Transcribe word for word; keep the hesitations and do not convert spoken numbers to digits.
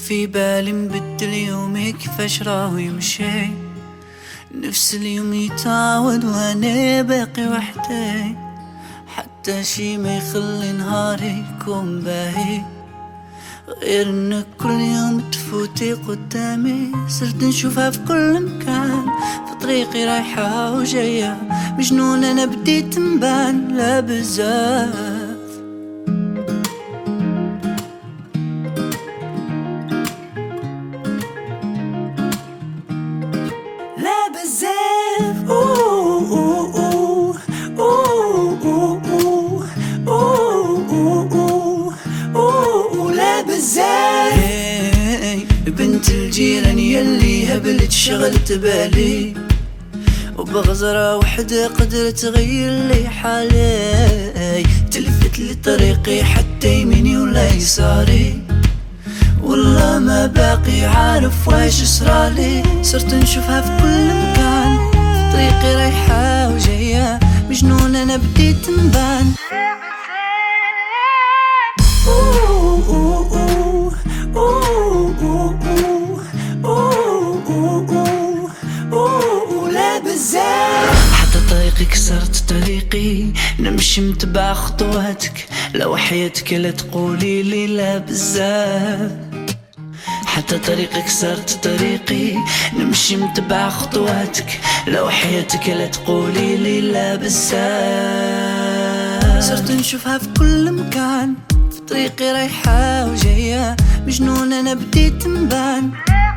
في بالي مبدل يومي كيفاش راهو يمشي، نفس اليوم يتعاود وانا باقي وحدي، حتى شي ما يخلي نهاري يكون باهي، غير انك كل يوم تفوتي قدامي. صرت نشوفها في كل مكان، في طريقي رايحة وجاية، مجنون انا بديت نبان لا بزاف. لا بزاف اوه اوه اوه اوه اوه اوه اوه لا بزاف. بنت الجيران يلي هبلت شغلت بالي، وبغزرة وحدة قدرت تغير لي حالي، تلفت لي طريقي حتى يميني ولا يساري، والله ما باقي عارف واش صرالي. صرت نشوفها في كل مكان، في طريقي رايحة وجاية، مجنون انا بديت نبان. أوه أوه أوه أوه أوه أوه أوه أوه لا بزاف. حتى طريقي كسرت طريقي، نمشي متبع خطواتك، لو حياتك لا تقولي لي لا بزاف. حتى طريقك كسرت طريقي، نمشي متبع خطواتك، لو حياتك لا تقولي لي لا بزاف. صرت نشوفها في كل مكان، في طريقي رايحة وجاية، مجنون انا بديت نبان.